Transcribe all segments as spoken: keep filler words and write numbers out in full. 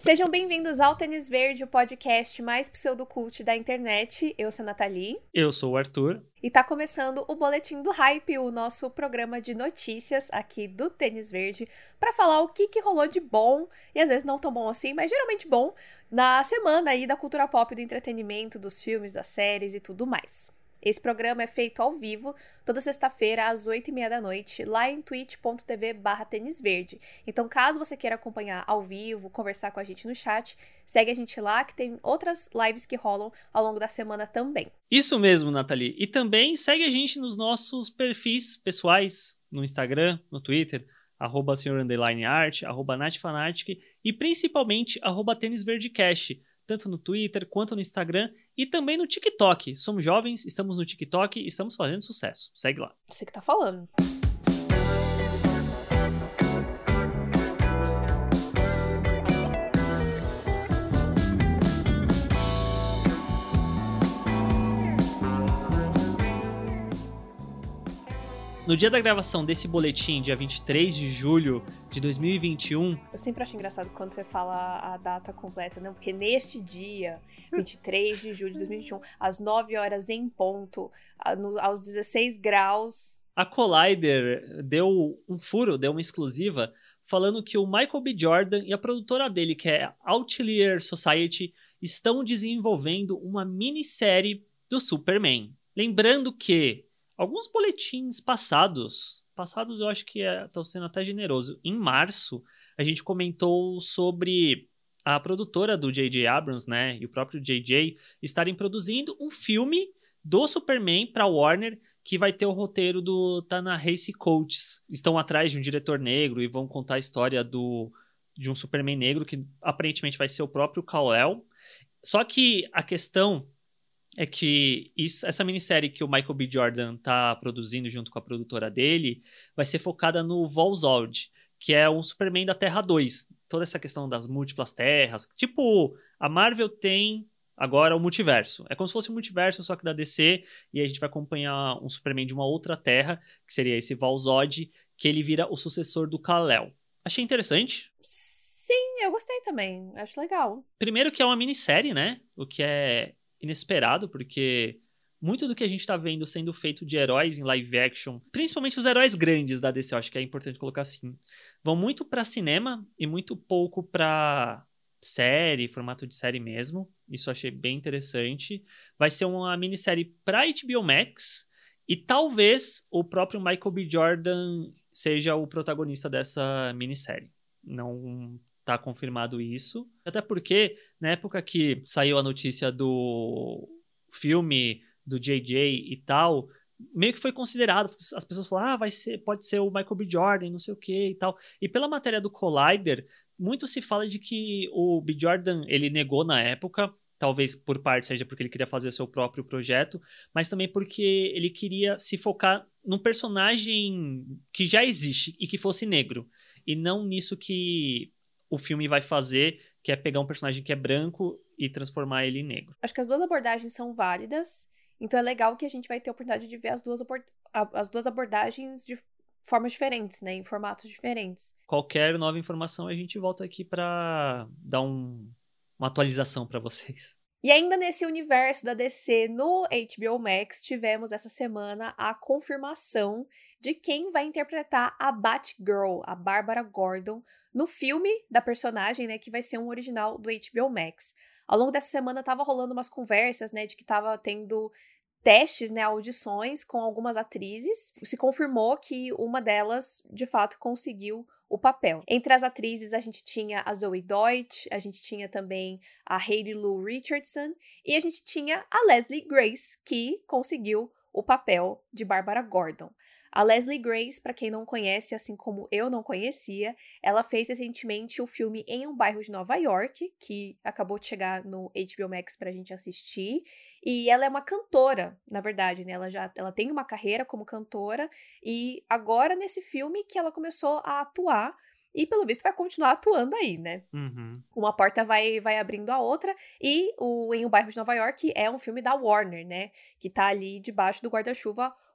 Sejam bem-vindos ao Tênis Verde, o podcast mais pseudocult da internet. Eu sou a Nathalie. Eu sou o Arthur. E tá começando o Boletim do Hype, o nosso programa de notícias aqui do Tênis Verde, pra falar o que, que rolou de bom, e às vezes não tão bom assim, mas geralmente bom, na semana aí da cultura pop, do entretenimento, dos filmes, das séries e tudo mais. Esse programa é feito ao vivo, toda sexta-feira, às oito e meia da noite, lá em twitch.tv barra tênisverde. Então, caso você queira acompanhar ao vivo, conversar com a gente no chat, segue a gente lá, que tem outras lives que rolam ao longo da semana também. Isso mesmo, Nathalie. E também segue a gente nos nossos perfis pessoais, no Instagram, no Twitter, arroba senhor underline art, arroba natfanatic e principalmente arroba tênisverdecast, tanto no Twitter quanto no Instagram e também no TikTok. Somos jovens, estamos no TikTok e estamos fazendo sucesso. Segue lá. Você que tá falando. No dia da gravação desse boletim, dia vinte e três de julho de dois mil e vinte e um... Eu sempre acho engraçado quando você fala a data completa, não? Porque neste dia, vinte e três de julho de dois mil e vinte e um, às nove horas em ponto, aos dezesseis graus... A Collider deu um furo, deu uma exclusiva, falando que o Michael B. Jordan e a produtora dele, que é Outlier Society, estão desenvolvendo uma minissérie do Superman. Lembrando que alguns boletins passados, passados eu acho que estão é, sendo até generoso. Em março, a gente comentou sobre a produtora do J J Abrams, né, e o próprio J J estarem produzindo um filme do Superman para Warner, que vai ter o roteiro do Ta-Nehisi Coates. Estão atrás de um diretor negro e vão contar a história do, de um Superman negro, que aparentemente vai ser o próprio Kal-El. Só que a questão é que isso, essa minissérie que o Michael B. Jordan tá produzindo junto com a produtora dele vai ser focada no Volzod, que é um Superman da Terra dois. Toda essa questão das múltiplas terras. Tipo, a Marvel tem agora o multiverso. É como se fosse um multiverso, só que da D C, e aí a gente vai acompanhar um Superman de uma outra terra, que seria esse Volzod, que ele vira o sucessor do Kal-El. Achei interessante. Sim, eu gostei também. Acho legal. Primeiro que é uma minissérie, né? O que é inesperado, porque muito do que a gente tá vendo sendo feito de heróis em live action, principalmente os heróis grandes da D C, eu acho que é importante colocar assim, vão muito pra cinema e muito pouco pra série, formato de série mesmo. Isso eu achei bem interessante. Vai ser uma minissérie pra H B O Max e talvez o próprio Michael B. Jordan seja o protagonista dessa minissérie. Não tá confirmado isso. Até porque, na época que saiu a notícia do filme do J J e tal, meio que foi considerado. As pessoas falaram, ah, vai ser, pode ser o Michael B. Jordan, não sei o que e tal. E pela matéria do Collider, muito se fala de que o B. Jordan, ele negou na época, talvez por parte seja porque ele queria fazer o seu próprio projeto, mas também porque ele queria se focar num personagem que já existe e que fosse negro. E não nisso que o filme vai fazer, que é pegar um personagem que é branco e transformar ele em negro. Acho que as duas abordagens são válidas, então é legal que a gente vai ter a oportunidade de ver as duas, abord- as duas abordagens de formas diferentes, né, em formatos diferentes. Qualquer nova informação a gente volta aqui para dar um, uma atualização para vocês. E ainda nesse universo da D C no H B O Max, tivemos essa semana a confirmação de quem vai interpretar a Batgirl, a Bárbara Gordon, no filme da personagem, né, que vai ser um original do H B O Max. Ao longo dessa semana tava rolando umas conversas, né, de que tava tendo testes, né, audições com algumas atrizes. Se confirmou que uma delas, de fato, conseguiu o papel. Entre as atrizes, a gente tinha a Zoe Deutsch, a gente tinha também a Hayley Lou Richardson e a gente tinha a Leslie Grace, que conseguiu o papel de Bárbara Gordon. A Leslie Grace, para quem não conhece, assim como eu não conhecia, ela fez recentemente o filme Em um Bairro de Nova York, que acabou de chegar no H B O Max pra gente assistir, e ela é uma cantora, na verdade, né? Ela já ela tem uma carreira como cantora, e agora nesse filme que ela começou a atuar, e pelo visto vai continuar atuando aí, né? Uhum. Uma porta vai, vai abrindo a outra, e o Em um Bairro de Nova York é um filme da Warner, né? Que tá ali debaixo do guarda-chuva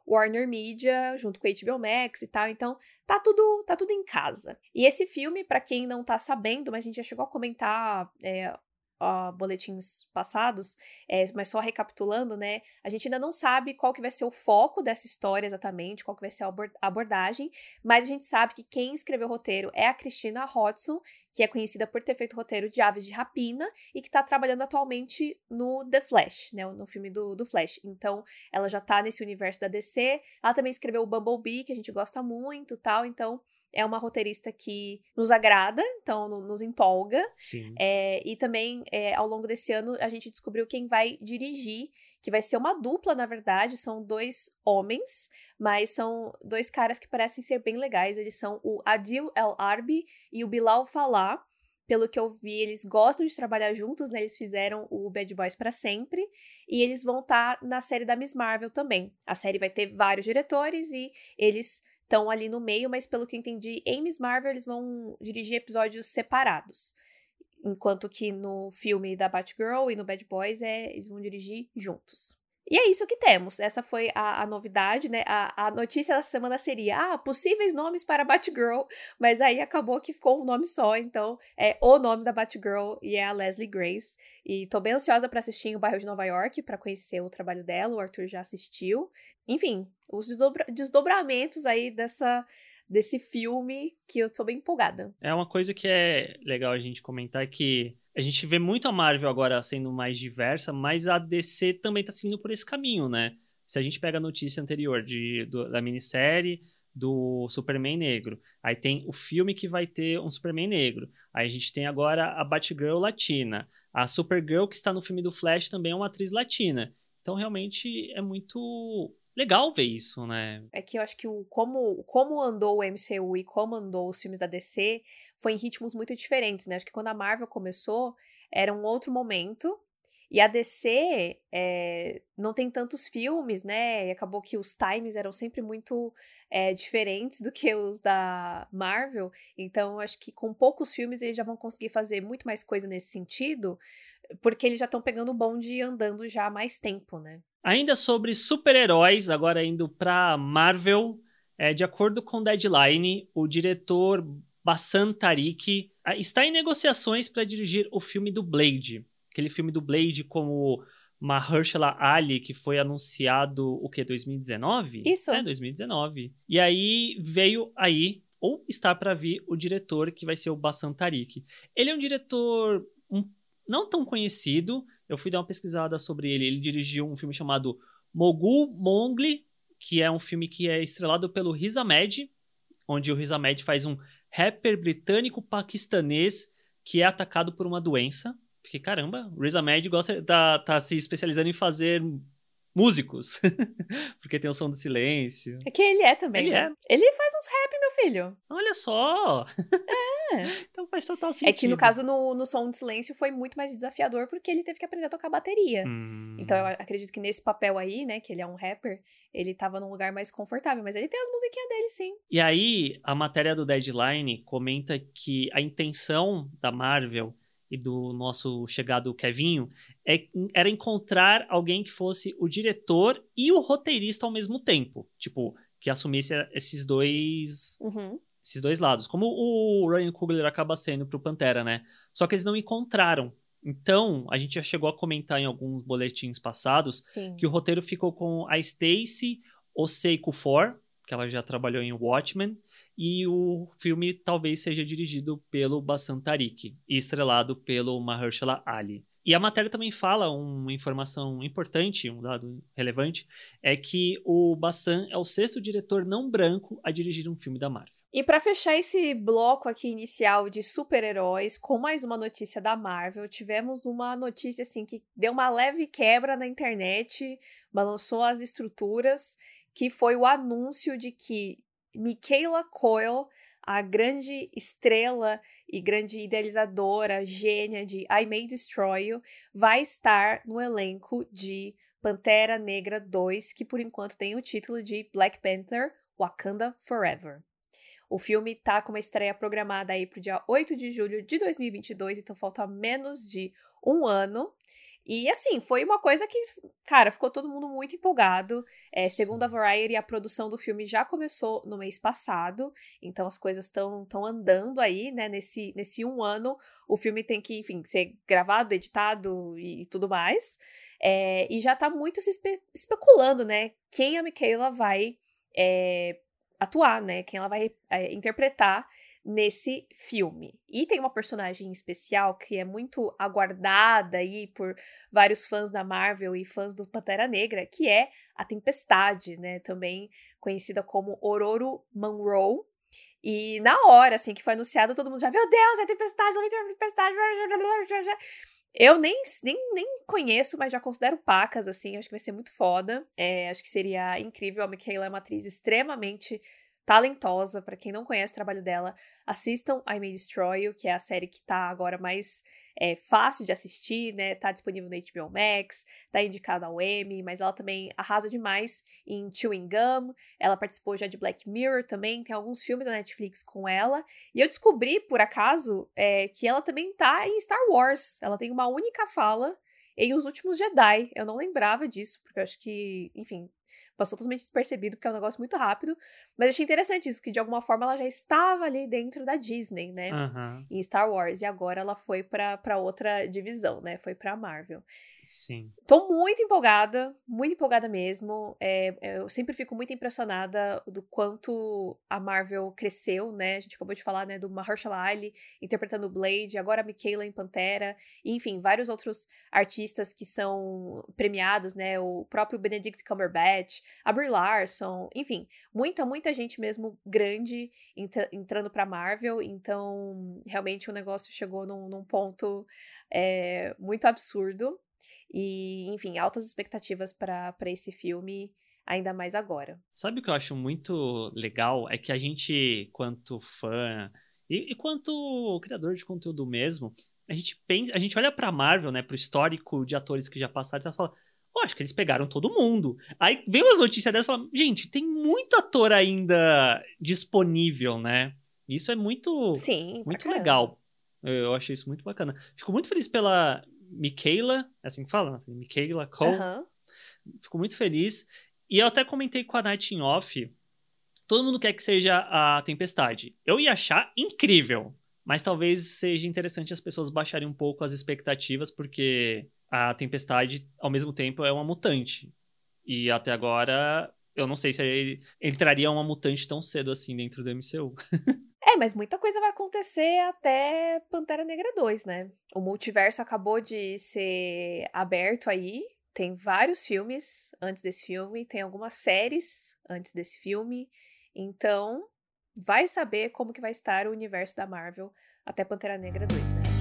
Warner Media, junto com a H B O Max e tal, então tá tudo, tá tudo em casa. E esse filme, pra quem não tá sabendo, mas a gente já chegou a comentar é, ó, boletins passados, é, mas só recapitulando, né, a gente ainda não sabe qual que vai ser o foco dessa história exatamente, qual que vai ser a abordagem, mas a gente sabe que quem escreveu o roteiro é a Christina Hodson, que é conhecida por ter feito o roteiro de Aves de Rapina e que tá trabalhando atualmente no The Flash, né, no filme do, do Flash. Então, ela já tá nesse universo da D C, ela também escreveu o Bumblebee, que a gente gosta muito, tal, então é uma roteirista que nos agrada, então no, nos empolga. Sim. É, e também, é, ao longo desse ano, a gente descobriu quem vai dirigir, que vai ser uma dupla, na verdade, são dois homens, mas são dois caras que parecem ser bem legais. Eles são o Adil El Arbi e o Bilal Fallah. Pelo que eu vi, eles gostam de trabalhar juntos, né? Eles fizeram o Bad Boys pra sempre. E eles vão estar tá na série da Miss Marvel também. A série vai ter vários diretores e eles estão ali no meio, mas pelo que eu entendi, em Miss Marvel eles vão dirigir episódios separados. Enquanto que no filme da Batgirl e no Bad Boys, é, eles vão dirigir juntos. E é isso que temos. Essa foi a, a novidade, né? A, a notícia da semana seria, ah, possíveis nomes para Batgirl, mas aí acabou que ficou um nome só, então é o nome da Batgirl e é a Leslie Grace. E tô bem ansiosa para assistir em O Bairro de Nova York, para conhecer o trabalho dela, o Arthur já assistiu. Enfim, os desdobra- desdobramentos aí dessa... desse filme que eu tô bem empolgada. É uma coisa que é legal a gente comentar que a gente vê muito a Marvel agora sendo mais diversa, mas a D C também tá seguindo por esse caminho, né? Se a gente pega a notícia anterior de, do, da minissérie do Superman negro, aí tem o filme que vai ter um Superman negro, aí a gente tem agora a Batgirl latina, a Supergirl que está no filme do Flash também é uma atriz latina. Então realmente é muito... legal ver isso, né? É que eu acho que o, como, como andou o M C U e como andou os filmes da D C foi em ritmos muito diferentes, né? Acho que quando a Marvel começou, era um outro momento. E a D C é, não tem tantos filmes, né? E acabou que os times eram sempre muito é, diferentes do que os da Marvel. Então, acho que com poucos filmes eles já vão conseguir fazer muito mais coisa nesse sentido, porque eles já estão pegando o bonde e andando já há mais tempo, né? Ainda sobre super-heróis, agora indo para Marvel, é, de acordo com Deadline, o diretor Bassan Tariq está em negociações para dirigir o filme do Blade. Aquele filme do Blade com o Mahershala Ali, que foi anunciado, o quê? dois mil e dezenove? Isso. É, dois mil e dezenove. E aí veio aí, ou está para vir, o diretor que vai ser o Bassan Tariq. Ele é um diretor um, não tão conhecido. Eu fui dar uma pesquisada sobre ele. Ele dirigiu um filme chamado Mogul Mowgli, que é um filme que é estrelado pelo Riz Ahmed, onde o Riz Ahmed faz um rapper britânico-paquistanês que é atacado por uma doença. Fiquei, caramba, o Riz Ahmed gosta, tá, tá se especializando em fazer músicos, porque tem o som do silêncio. É que ele é também, Ele né? é. Ele faz uns rap, meu filho. Olha só! É. Então faz total sentido. É que no caso, no, no Som de Silêncio, foi muito mais desafiador porque ele teve que aprender a tocar bateria. Hum. Então eu acredito que nesse papel aí, né, que ele é um rapper, ele tava num lugar mais confortável, mas ele tem as musiquinhas dele, sim. E aí, a matéria do Deadline comenta que a intenção da Marvel e do nosso chegado Kevinho é, era encontrar alguém que fosse o diretor e o roteirista ao mesmo tempo. Tipo, que assumisse esses dois... Uhum. esses dois lados. Como o Ryan Coogler acaba sendo pro Pantera, né? Só que eles não encontraram. Então, a gente já chegou a comentar em alguns boletins passados Sim. que o roteiro ficou com a Stacey Osei-Kuffour, que ela já trabalhou em Watchmen, e o filme talvez seja dirigido pelo Bassan Tariq e estrelado pelo Mahershala Ali. E a matéria também fala uma informação importante, um dado relevante, é que o Bassan é o sexto diretor não branco a dirigir um filme da Marvel. E pra fechar esse bloco aqui inicial de super-heróis, com mais uma notícia da Marvel, tivemos uma notícia assim que deu uma leve quebra na internet, balançou as estruturas, que foi o anúncio de que Michaela Coel, a grande estrela e grande idealizadora, gênia de I May Destroy You, vai estar no elenco de Pantera Negra dois, que por enquanto tem o título de Black Panther Wakanda Forever. O filme tá com uma estreia programada aí pro dia oito de julho de dois mil e vinte e dois, então falta menos de um ano. E, assim, foi uma coisa que, cara, ficou todo mundo muito empolgado. É, segundo a Variety, a produção do filme já começou no mês passado, então as coisas estão tão andando aí, né, nesse, nesse um ano. O filme tem que, enfim, ser gravado, editado e tudo mais. É, e já tá muito se espe- especulando, né, quem a Michaela vai é, atuar, né, quem ela vai é, interpretar nesse filme. E tem uma personagem especial que é muito aguardada aí por vários fãs da Marvel e fãs do Pantera Negra, que é a Tempestade, né? Também conhecida como Ororo Munroe. E na hora, assim, que foi anunciado, todo mundo já, meu Deus, é a Tempestade, não é a Tempestade. Eu nem, nem, nem conheço, mas já considero pacas, assim, acho que vai ser muito foda. É, acho que seria incrível. A Michaela é uma atriz extremamente talentosa. Pra quem não conhece o trabalho dela, assistam I May Destroy You, que é a série que tá agora mais é, fácil de assistir, né? Tá disponível no H B O Max, tá indicada ao Emmy, mas ela também arrasa demais em Chewing Gum. Ela participou já de Black Mirror também, tem alguns filmes da Netflix com ela. E eu descobri, por acaso, é, que ela também tá em Star Wars. Ela tem uma única fala em Os Últimos Jedi. Eu não lembrava disso, porque eu acho que, enfim, passou totalmente despercebido, porque é um negócio muito rápido. Mas eu achei interessante isso, que de alguma forma ela já estava ali dentro da Disney, né? Uhum. Em Star Wars. E agora ela foi pra, pra outra divisão, né? Foi pra Marvel. Sim. Tô muito empolgada, muito empolgada mesmo. É, eu sempre fico muito impressionada do quanto a Marvel cresceu, né? A gente acabou de falar, né, do Mahershala Ali interpretando o Blade, agora a Michaela em Pantera, e, enfim, vários outros artistas que são premiados, né? O próprio Benedict Cumberbatch, a Brie Larson, enfim, muita, muita gente mesmo grande entra- entrando pra Marvel. Então, realmente o negócio chegou num, num ponto é, muito absurdo. E, enfim, altas expectativas pra pra esse filme, ainda mais agora. Sabe o que eu acho muito legal? É que a gente, quanto fã e, e quanto criador de conteúdo mesmo, a gente pensa, a gente olha pra Marvel, né, pro histórico de atores que já passaram e fala, pô, acho que eles pegaram todo mundo. Aí vem umas notícias dessas e fala, gente, tem muito ator ainda disponível, né? Isso é muito, Sim, pra muito caramba. legal. Eu, eu achei isso muito bacana. Fico muito feliz pela Michaela, é assim que fala? Michaela Cole. Aham. Fico muito feliz. E eu até comentei com a Night em Off. Todo mundo quer que seja a Tempestade. Eu ia achar incrível, mas talvez seja interessante as pessoas baixarem um pouco as expectativas, porque a Tempestade, ao mesmo tempo, é uma mutante. E até agora, eu não sei se ele entraria uma mutante tão cedo assim dentro do M C U. É, mas muita coisa vai acontecer até Pantera Negra dois, né? O multiverso acabou de ser aberto aí. Tem vários filmes antes desse filme, tem algumas séries antes desse filme. Então, vai saber como que vai estar o universo da Marvel até Pantera Negra dois, né?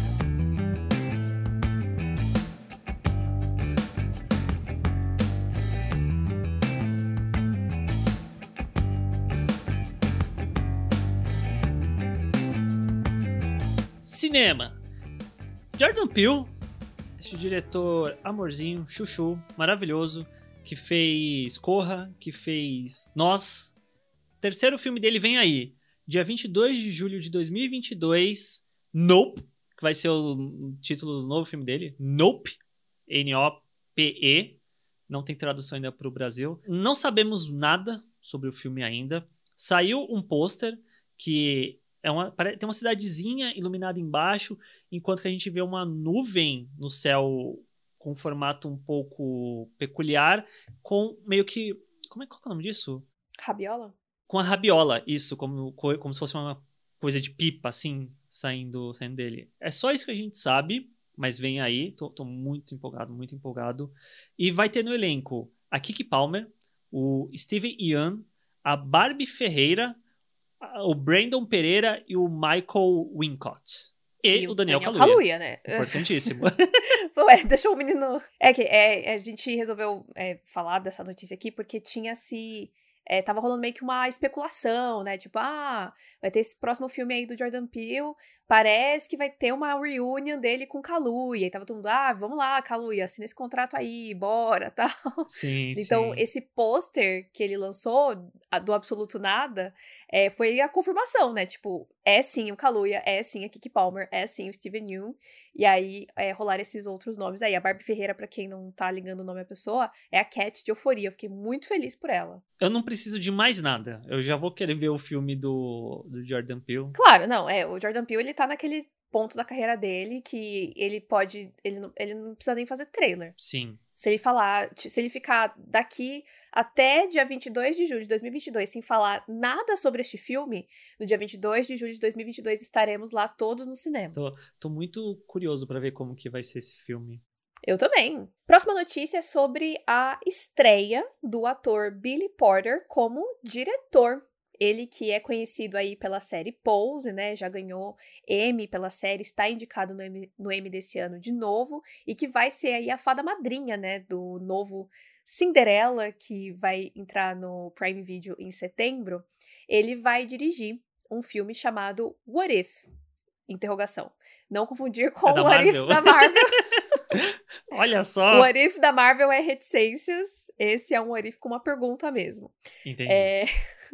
Cinema. Jordan Peele, esse diretor amorzinho, chuchu, maravilhoso, que fez Corra, que fez Nós. Terceiro filme dele vem aí, dia vinte e dois de julho de dois mil e vinte e dois, Nope, que vai ser o título do novo filme dele, Nope, N O P E, não tem tradução ainda para o Brasil. Não sabemos nada sobre o filme ainda. Saiu um pôster que é uma, tem uma cidadezinha iluminada embaixo, enquanto que a gente vê uma nuvem no céu com um formato um pouco peculiar, com meio que... Como é, qual é o nome disso? Rabiola? Com a rabiola, isso, como, como se fosse uma coisa de pipa, assim, saindo, saindo dele. É só isso que a gente sabe, mas vem aí, tô, tô muito empolgado, muito empolgado. E vai ter no elenco a Keke Palmer, o Steven Yeun, a Barbie Ferreira, o Brandon Pereira e o Michael Wincott. E, E o o Daniel Daniel Kaluuya. Kaluuya, né? Importantíssimo. Ué, deixou o menino. É que é, a gente resolveu é, falar dessa notícia aqui porque tinha se. É, tava rolando meio que uma especulação, né? Tipo, ah, vai ter esse próximo filme aí do Jordan Peele. parece que vai ter uma reunion dele com Kaluuya. E tava todo mundo, ah, vamos lá, Kaluuya, assina esse contrato aí, bora, tal. Sim, Então, sim. esse pôster que ele lançou, do Absoluto Nada, é, foi a confirmação, né? Tipo, é sim o Kaluuya, é sim a Keke Palmer, é sim o Steven Yeun. E aí, é, rolaram esses outros nomes aí. A Barbie Ferreira, pra quem não tá ligando o nome à pessoa, é a Cat de Euforia. Eu fiquei muito feliz por ela. Eu não preciso de mais nada. Eu já vou querer ver o filme do, do Jordan Peele. Claro, não, é, o Jordan Peele, ele tá naquele ponto da carreira dele que ele pode, ele não, ele não precisa nem fazer trailer. Sim. Se ele falar, se ele ficar daqui até dia vinte e dois de julho de dois mil e vinte e dois sem falar nada sobre este filme, no dia vinte e dois de julho de dois mil e vinte e dois estaremos lá todos no cinema. Tô, tô muito curioso pra ver como que vai ser esse filme. Eu também. Próxima notícia é sobre a estreia do ator Billy Porter como diretor. Ele que é conhecido aí pela série Pose, né, já ganhou Emmy pela série, está indicado no Emmy, no Emmy desse ano de novo, e que vai ser aí a fada madrinha, né, do novo Cinderela, que vai entrar no Prime Video em setembro. Ele vai dirigir um filme chamado What If? Interrogação. Não confundir com É o da What If Marvel. da Marvel. Olha O só! What If da Marvel é reticências, esse é um What If com uma pergunta mesmo. Entendi. É...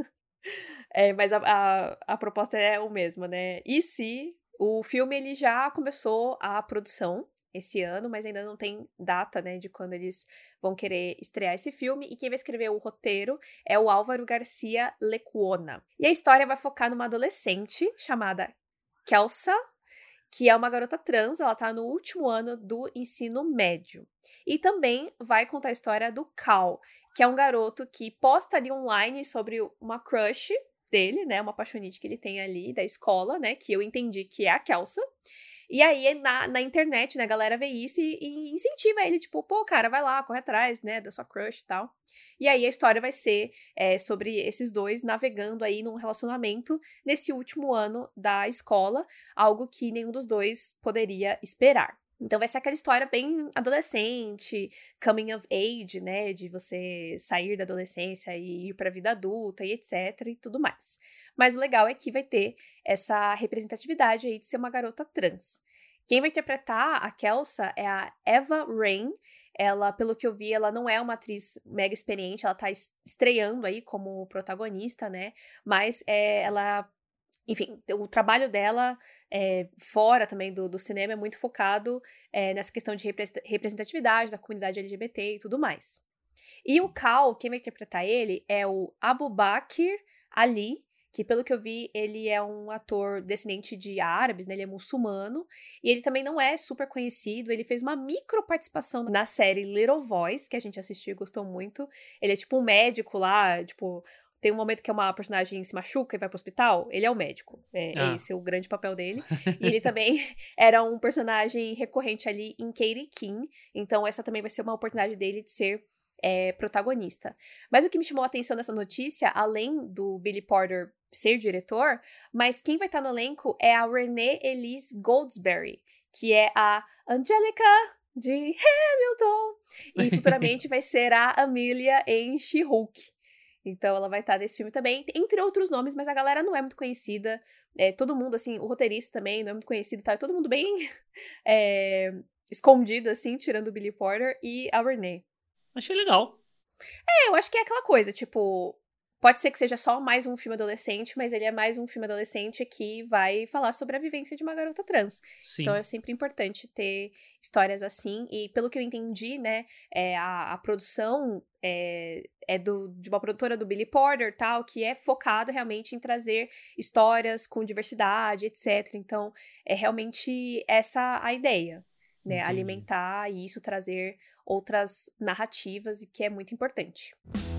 É, mas a, a, a proposta é o mesmo, né? E se o filme ele já começou a produção esse ano, mas ainda não tem data, né, de quando eles vão querer estrear esse filme. E quem vai escrever o roteiro é o Álvaro Garcia Lecuona. E a história vai focar numa adolescente chamada Kelsa, que é uma garota trans, ela tá no último ano do ensino médio. E também vai contar a história do Cal, que é um garoto que posta ali online sobre uma crush dele, né, uma apaixonite que ele tem ali da escola, né, que eu entendi que é a Kelsa. E aí, na, na internet, né, a galera vê isso e, e incentiva ele, tipo, pô, cara, vai lá, corre atrás, né, da sua crush e tal. E aí a história vai ser é, sobre esses dois navegando aí num relacionamento nesse último ano da escola, algo que nenhum dos dois poderia esperar. Então vai ser aquela história bem adolescente, coming of age, né, de você sair da adolescência e ir pra vida adulta e etc e tudo mais. Mas o legal é que vai ter essa representatividade aí de ser uma garota trans. Quem vai interpretar a Kelsa é a Eva Rain. Ela, pelo que eu vi, ela não é uma atriz mega experiente, ela tá estreando aí como protagonista, né, mas é, ela... Enfim, o trabalho dela é, fora também do, do cinema é muito focado é, nessa questão de representatividade da comunidade L G B T e tudo mais. E o Cal, quem vai interpretar ele é o Abubakir Ali, que pelo que eu vi, ele é um ator descendente de árabes, né? Ele é muçulmano, e ele também não é super conhecido, ele fez uma micro participação na série Little Voice, que a gente assistiu e gostou muito. Ele é tipo um médico lá, tipo... Tem um momento que uma personagem se machuca e vai pro hospital, ele é o médico. É, Ah. é esse o grande papel dele. E ele também era um personagem recorrente ali em Katie King. Então essa também vai ser uma oportunidade dele de ser é, protagonista. Mas o que me chamou a atenção nessa notícia, além do Billy Porter ser diretor, mas quem vai estar no elenco é a Renée Elise Goldsberry, que é a Angelica de Hamilton. E futuramente vai ser a Amelia em She-Hulk. Então ela vai estar nesse filme também, entre outros nomes, mas a galera não é muito conhecida. É, todo mundo, assim, o roteirista também não é muito conhecido, tá? É todo mundo bem é, escondido, assim, tirando o Billy Porter e a Renée. Achei legal. É, eu acho que é aquela coisa, tipo... Pode ser que seja só mais um filme adolescente, mas ele é mais um filme adolescente que vai falar sobre a vivência de uma garota trans. Sim. Então é sempre importante ter histórias assim. E pelo que eu entendi, né, é, a, a produção é, é do, de uma produtora do Billy Porter, tal, que é focada realmente em trazer histórias com diversidade, etcétera. Então é realmente essa a ideia, né, Entendi. alimentar e isso trazer outras narrativas, e que é muito importante.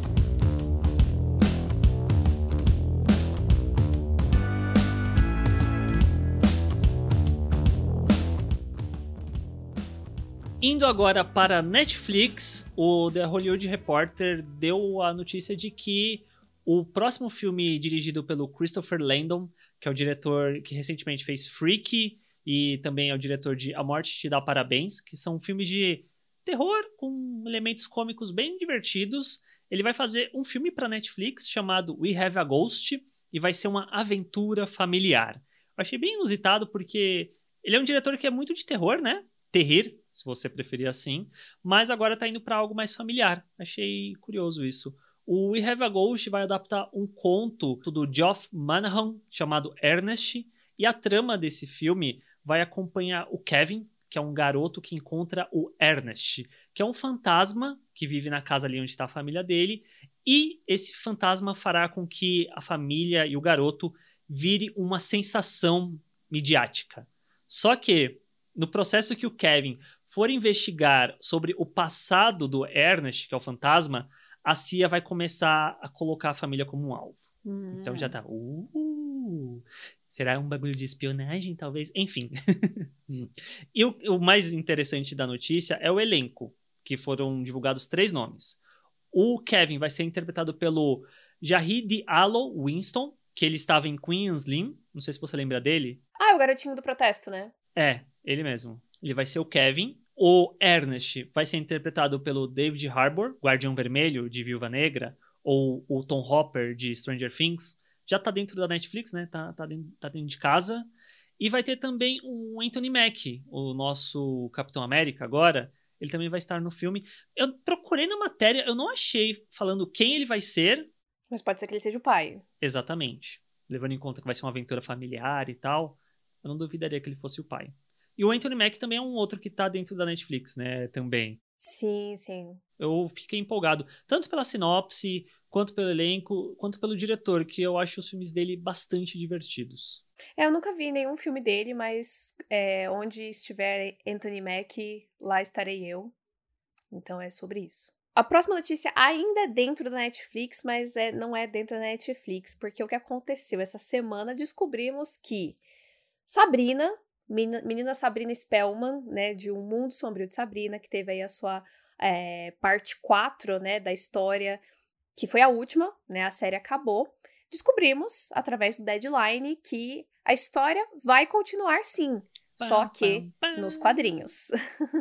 Indo agora para Netflix, o The Hollywood Reporter deu a notícia de que o próximo filme dirigido pelo Christopher Landon, que é o diretor que recentemente fez Freaky e também é o diretor de A Morte Te Dá Parabéns, que são filmes de terror com elementos cômicos bem divertidos. Ele vai fazer um filme para Netflix chamado We Have a Ghost e vai ser uma aventura familiar. achei bem inusitado, porque ele é um diretor que é muito de terror, né? Terrir, se você preferir assim. Mas agora tá indo pra algo mais familiar. Achei curioso isso. O We Have a Ghost vai adaptar um conto do Geoff Manahan, chamado Ernest. E a trama desse filme vai acompanhar o Kevin, que é um garoto que encontra o Ernest, que é um fantasma que vive na casa ali onde está a família dele. E esse fantasma fará com que a família e o garoto vire uma sensação midiática. Só que, no processo que o Kevin for investigar sobre o passado do Ernest, que é o fantasma, a C I A vai começar a colocar a família como um alvo. Hum. Então já tá... Uh, será um bagulho de espionagem, talvez? Enfim. E o, o mais interessante da notícia é o elenco, que foram divulgados três nomes. O Kevin vai ser interpretado pelo Jahid Alo Winston, que ele estava em Queen and Slim. Não sei se você lembra dele. Ah, é o garotinho do protesto, né? É, ele mesmo. Ele vai ser o Kevin. O Ernest vai ser interpretado pelo David Harbour, Guardião Vermelho, de Viúva Negra, ou o Tom Hopper, de Stranger Things. Já tá dentro da Netflix, né? Tá, tá, dentro, tá dentro de casa. E vai ter também o Anthony Mackie, o nosso Capitão América agora. Ele também vai estar no filme. Eu procurei na matéria, eu não achei falando quem ele vai ser. Mas pode ser que ele seja o pai. Exatamente. Levando em conta que vai ser uma aventura familiar e tal, eu não duvidaria que ele fosse o pai. E o Anthony Mackie também é um outro que tá dentro da Netflix, né, também. Sim, sim. Eu fiquei empolgado, tanto pela sinopse, quanto pelo elenco, quanto pelo diretor, que eu acho os filmes dele bastante divertidos. É, eu nunca vi nenhum filme dele, mas é, onde estiver Anthony Mackie, lá estarei eu. Então é sobre isso. A próxima notícia ainda é dentro da Netflix, mas é, não é dentro da Netflix, porque o que aconteceu essa semana, descobrimos que Sabrina, menina, menina Sabrina Spellman, né, de Um Mundo Sombrio de Sabrina, que teve aí a sua é, parte quatro, né, da história, que foi a última, né, a série acabou. Descobrimos, através do Deadline, que a história vai continuar sim, só que nos quadrinhos.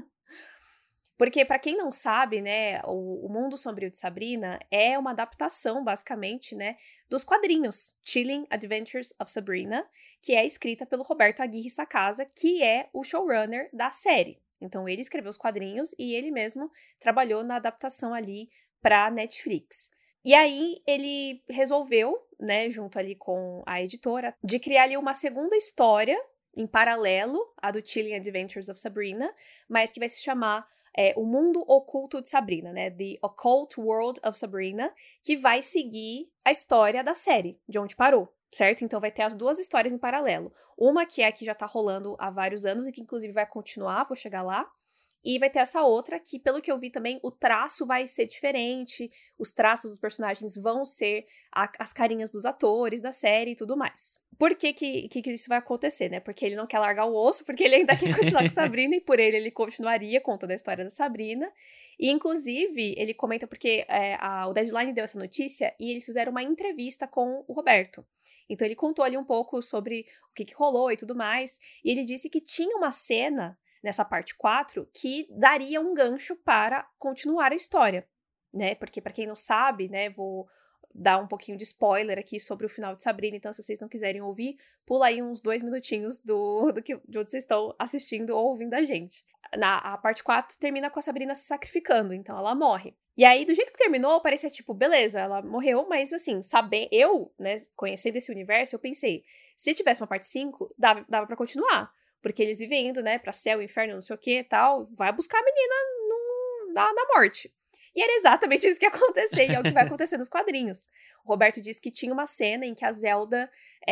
Porque, pra quem não sabe, né, o, o Mundo Sombrio de Sabrina é uma adaptação, basicamente, né, dos quadrinhos Chilling Adventures of Sabrina, que é escrita pelo Roberto Aguirre Sacasa, que é o showrunner da série. Então, ele escreveu os quadrinhos e ele mesmo trabalhou na adaptação ali pra Netflix. E aí, ele resolveu, né, junto ali com a editora, de criar ali uma segunda história, em paralelo à do Chilling Adventures of Sabrina, mas que vai se chamar É, o Mundo Oculto de Sabrina, né? The Occult World of Sabrina, que vai seguir a história da série, de onde parou, certo? Então vai ter as duas histórias em paralelo. Uma que é a que já tá rolando há vários anos e que inclusive vai continuar, vou chegar lá. E vai ter essa outra que, pelo que eu vi também, o traço vai ser diferente, os traços dos personagens vão ser a, as carinhas dos atores da série e tudo mais. Por que que, que que isso vai acontecer, né? Porque ele não quer largar o osso, porque ele ainda quer continuar com Sabrina, e por ele ele continuaria contando a história da Sabrina. E, inclusive, ele comenta porque é, a, o Deadline deu essa notícia e eles fizeram uma entrevista com o Roberto. Então ele contou ali um pouco sobre o que, que rolou e tudo mais, e ele disse que tinha uma cena nessa parte quatro, que daria um gancho para continuar a história, né? Porque, pra quem não sabe, né, vou dar um pouquinho de spoiler aqui sobre o final de Sabrina, então se vocês não quiserem ouvir, pula aí uns dois minutinhos do, do que, de onde vocês estão assistindo ou ouvindo a gente. Na, a parte quatro termina com a Sabrina se sacrificando, então ela morre. E aí, do jeito que terminou, parecia tipo, beleza, ela morreu, mas assim, saber, eu, né, conhecendo esse universo, eu pensei, se tivesse uma parte cinco, dava, dava pra continuar. Porque eles vivem indo, né, pra céu, inferno, não sei o que e tal, vai buscar a menina no, na, na morte. E era exatamente isso que ia acontecer, e é o que vai acontecer nos quadrinhos. O Roberto disse que tinha uma cena em que a Zelda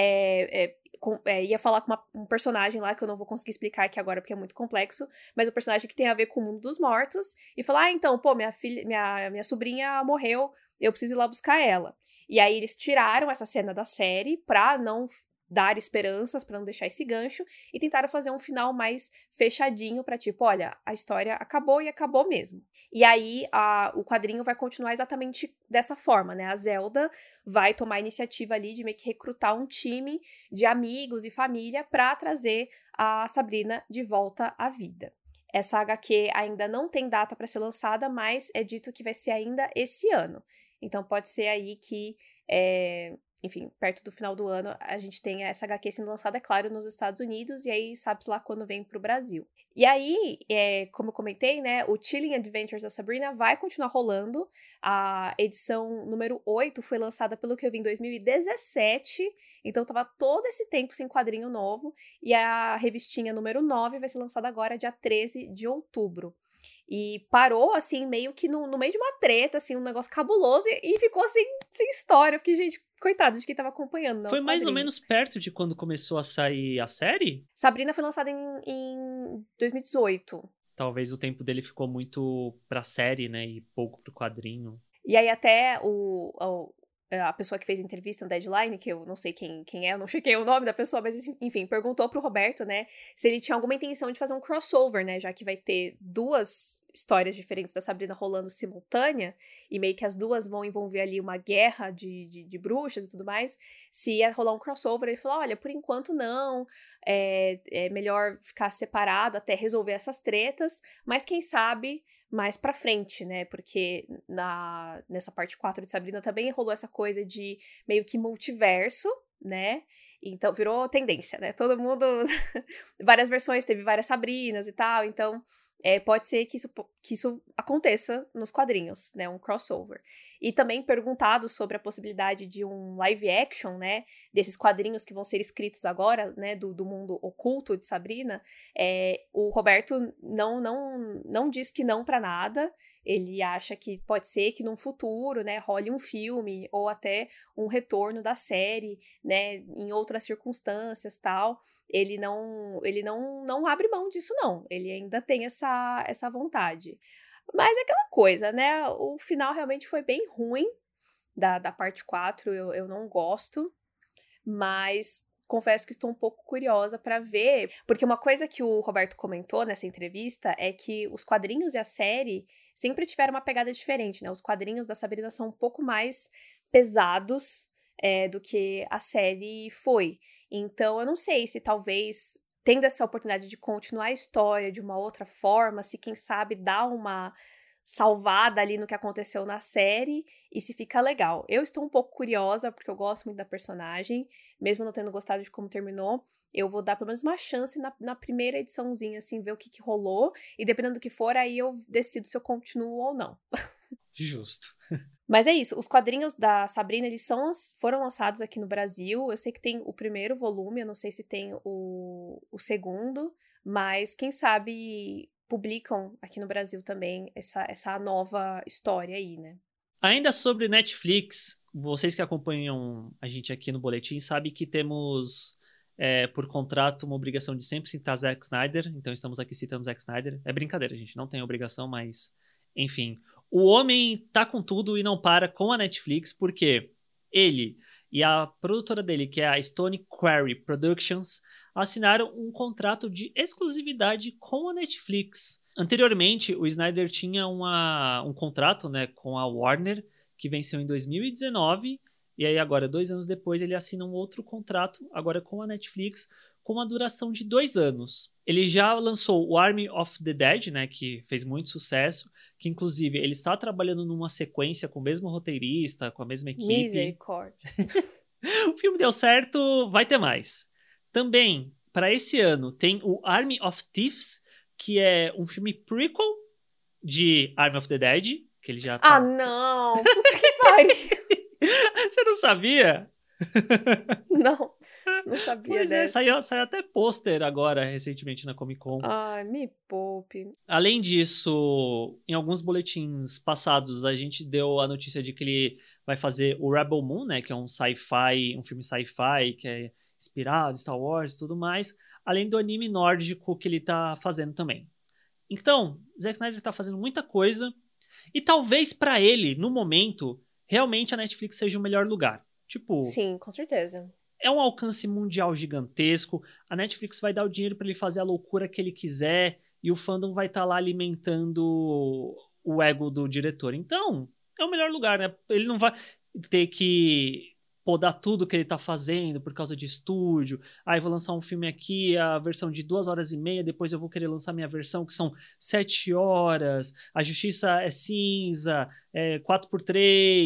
é, é, com, é, ia falar com uma, um personagem lá, que eu não vou conseguir explicar aqui agora porque é muito complexo, mas o um personagem que tem a ver com o mundo dos mortos, e falar, ah, então, pô, minha filha, minha, minha sobrinha morreu, eu preciso ir lá buscar ela. E aí eles tiraram essa cena da série pra não dar esperanças, pra não deixar esse gancho, e tentaram fazer um final mais fechadinho pra tipo, olha, a história acabou e acabou mesmo. E aí a, o quadrinho vai continuar exatamente dessa forma, né? A Zelda vai tomar a iniciativa ali de meio que recrutar um time de amigos e família pra trazer a Sabrina de volta à vida. Essa agá quê ainda não tem data pra ser lançada, mas é dito que vai ser ainda esse ano. Então pode ser aí que é, enfim, perto do final do ano, a gente tem essa agá quê sendo lançada, é claro, nos Estados Unidos, e aí sabe-se lá quando vem pro Brasil. E aí, é, como eu comentei, né, o Chilling Adventures of Sabrina vai continuar rolando. A edição número oito foi lançada, pelo que eu vi, em dois mil e dezessete, então tava todo esse tempo sem quadrinho novo, e a revistinha número nove vai ser lançada agora, dia treze de outubro. E parou, assim, meio que no, no meio de uma treta, assim, um negócio cabuloso, e, e ficou sem, sem história, porque, gente, coitado de quem tava acompanhando, né, Foi os mais ou quadrinhos. menos perto de quando começou a sair a série? Sabrina foi lançada em, em dois mil e dezoito. Talvez o tempo dele ficou muito pra série, né, e pouco pro quadrinho. E aí até o, o, a pessoa que fez a entrevista no Deadline, que eu não sei quem, quem é, eu não chequei o nome da pessoa, mas enfim, perguntou pro Roberto, né, se ele tinha alguma intenção de fazer um crossover, né, já que vai ter duas histórias diferentes da Sabrina rolando simultânea, e meio que as duas vão envolver ali uma guerra de, de, de bruxas e tudo mais, se ia rolar um crossover. Ele falou, olha, por enquanto não, é, é melhor ficar separado até resolver essas tretas, mas quem sabe mais pra frente, né, porque na, nessa parte quatro de Sabrina também rolou essa coisa de meio que multiverso, né, então virou tendência, né, todo mundo, várias versões, teve várias Sabrinas e tal, então é, pode ser que isso, que isso aconteça nos quadrinhos, né, um crossover. E também perguntado sobre a possibilidade de um live action, né, desses quadrinhos que vão ser escritos agora, né, do, do mundo oculto de Sabrina, é, o Roberto não, não, não diz que não pra nada. Ele acha que pode ser que num futuro, né, role um filme ou até um retorno da série, né, em outras circunstâncias, tal. Ele não, ele não, não abre mão disso, não. Ele ainda tem essa, essa vontade. Mas é aquela coisa, né? O final realmente foi bem ruim da, da parte quatro, eu, eu não gosto. Mas confesso que estou um pouco curiosa para ver, porque uma coisa que o Roberto comentou nessa entrevista é que os quadrinhos e a série sempre tiveram uma pegada diferente, né? Os quadrinhos da Sabrina são um pouco mais pesados é, do que a série foi. Então, eu não sei se talvez, tendo essa oportunidade de continuar a história de uma outra forma, se quem sabe dá uma salvada ali no que aconteceu na série e se fica legal. Eu estou um pouco curiosa, porque eu gosto muito da personagem, mesmo não tendo gostado de como terminou. Eu vou dar pelo menos uma chance na, na primeira ediçãozinha, assim, ver o que, que rolou, e dependendo do que for, aí eu decido se eu continuo ou não. Justo. Mas é isso, os quadrinhos da Sabrina, eles são, foram lançados aqui no Brasil. Eu sei que tem o primeiro volume, eu não sei se tem o, o segundo, mas quem sabe publicam aqui no Brasil também essa, essa nova história aí, né? Ainda sobre Netflix, vocês que acompanham a gente aqui no Boletim sabem que temos, é, por contrato, uma obrigação de sempre citar Zack Snyder, então estamos aqui citando Zack Snyder. É brincadeira, gente, não tem obrigação, mas enfim. O homem tá com tudo e não para com a Netflix, porque ele e a produtora dele, que é a Stone Quarry Productions, assinaram um contrato de exclusividade com a Netflix. Anteriormente, o Snyder tinha uma, um contrato, né, com a Warner, que venceu em dois mil e dezenove, e aí agora, dois anos depois, ele assina um outro contrato, agora com a Netflix, com uma duração de dois anos. Ele já lançou o Army of the Dead, né, que fez muito sucesso, que inclusive ele está trabalhando numa sequência com o mesmo roteirista, com a mesma equipe. Misericórdia. O filme deu certo, vai ter mais. Também, para esse ano, tem o Army of Thieves, que é um filme prequel de Army of the Dead, que ele já tá... Ah, não! Puta que pariu! Você não sabia? Não, não sabia Pois é, dessa. saiu, saiu até pôster agora, recentemente, na Comic Con. Ai, me poupe. Além disso, em alguns boletins passados, a gente deu a notícia de que ele vai fazer o Rebel Moon, né, que é um sci-fi, um filme sci-fi, que é inspirado em Star Wars e tudo mais, além do anime nórdico que ele tá fazendo também. Então, Zack Snyder tá fazendo muita coisa, e talvez pra ele, no momento, realmente a Netflix seja o melhor lugar. Tipo... Sim, com certeza. É um alcance mundial gigantesco, a Netflix vai dar o dinheiro pra ele fazer a loucura que ele quiser, e o fandom vai estar tá lá alimentando o ego do diretor. Então, é o melhor lugar, né? Ele não vai ter que podar tudo que ele tá fazendo por causa de estúdio. Ah, eu vou lançar um filme aqui, a versão de duas horas e meia, depois eu vou querer lançar minha versão, que são sete horas, a Justiça é cinza, é quatro por três.